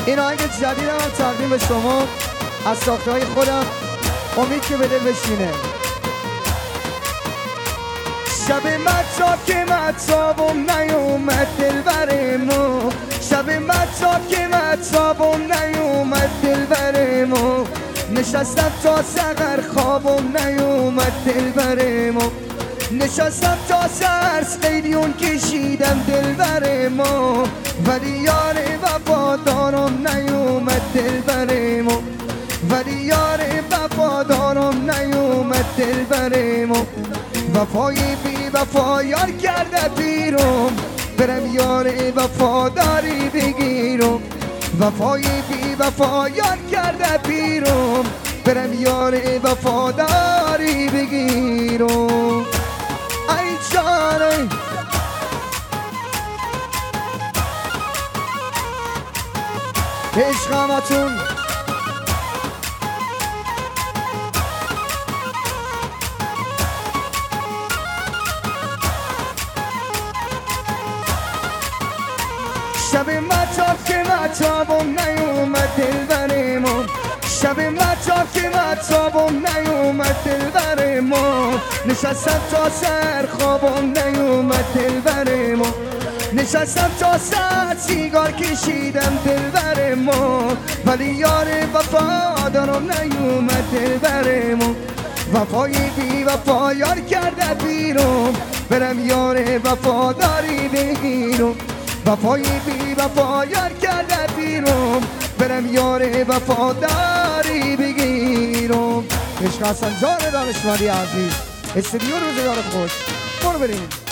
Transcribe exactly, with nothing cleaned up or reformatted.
این آهنگ جدیدم هم تقدیم به شما از ساخته های خودم، امید که به دل بشینه. شب متا که متابم نیومد دلبرمو، شب متا که متابم نیومد دلبرمو، نشستم تا سحر خوابم نیومد دلبرمو، نشستم تا سحر قیلیون کشیدم دلبرمو، ولی یار وفادارم نیومد دلبرمو، ولی یار وفادارم نیومد دلبرمو، وفای بی وفا یار کرده بیرون، برم یار وفاداری بگیرم، وفای بی وفا یار کرده بیرون، برم یار وفاداری بگیرم. ای جانه عشق همتون شب متاب که متابم نیومد دلبرمو، شب متاب که متابم نیومد دلبرمو، نشستم تا سر خوابم نیومد دلبرمو، نشستم تا سر سیگار کشیدم دلبرمو، ولی یار وفادارم نیومد دلبرمو، وفای بی وفا یار کرده بیرون، برم یار وفاداری بگیرم، وفای بی وفا یار کرده بیرون، برم یار وفاداری بگیرم. عشق حسن جان دانشمندی عزیز، استودیو روزگار خوش، برو بریم.